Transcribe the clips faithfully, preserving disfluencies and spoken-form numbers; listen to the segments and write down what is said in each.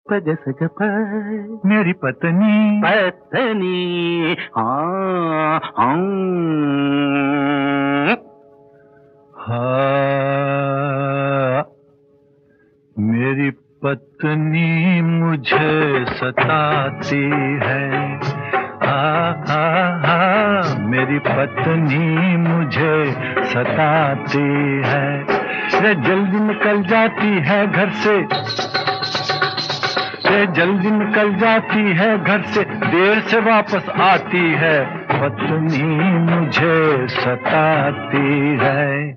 पग सग प मेरी पत्नी पत्नी हाँ हाँ हाँ मेरी पत्नी मुझे सताती है। हाँ हाँ हाँ मेरी पत्नी मुझे सताती है। ये जल्दी निकल जाती है घर से, ये जल्दी निकल जाती है घर से, देर से वापस आती है। पत्नी मुझे सताती है।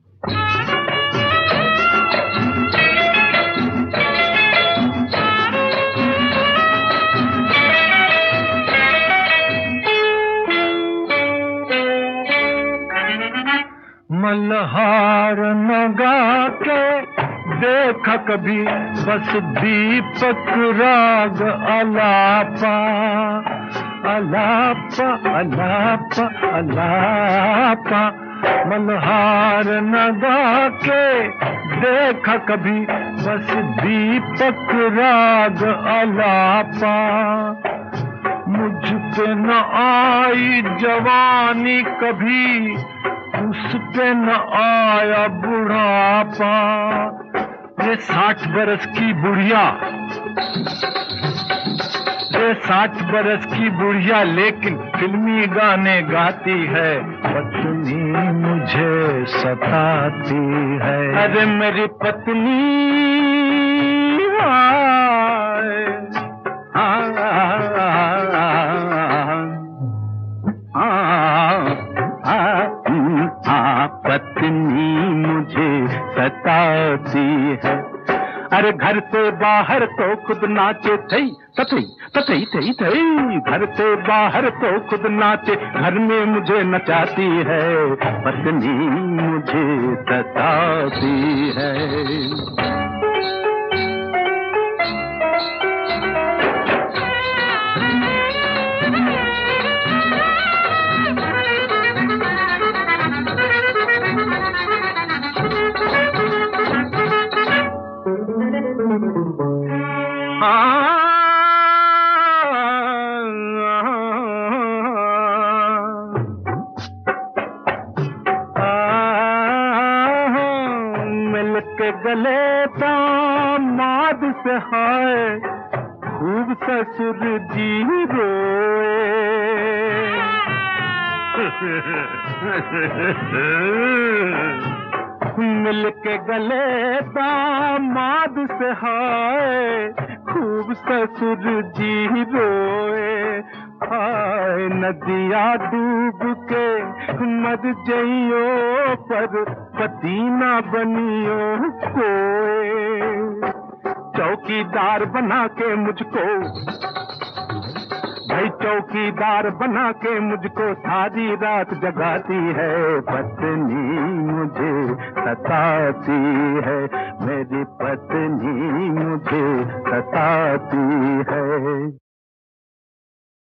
मल्हार नगा के देखा कभी बस दीपक राग अलापा अलापा अलापा अलापा। मल्हार नगा के देखा कभी बस दीपक राग अलापा। मुझ पे न आई जवानी कभी, उस पे न आया बुढ़ापा। ये साठ बरस की बुढ़िया, ये साठ बरस की बुढ़िया लेकिन फिल्मी गाने गाती है। पत्नी मुझे सताती है। अरे मेरी पत्नी पत्नी मुझे सताती है। अरे घर से बाहर तो खुद नाचे थई तथई तथई थई थई। घर से बाहर तो खुद नाचे, घर में मुझे नचाती है। पत्नी मुझे सताती है। मिलके गले दामाद से हाय खूब ससुर जी रोए। मिलके गले दामाद से हाय खूब ससुर जी रोए। हाय नदिया डूब के मर जइयो पर पति ना बनियो कोई। चौकीदार बना के मुझको भाई, चौकीदार बना के मुझको सारी रात जगाती है। पत्नी मुझे सताती है। मेरी पत्नी मुझे सताती है।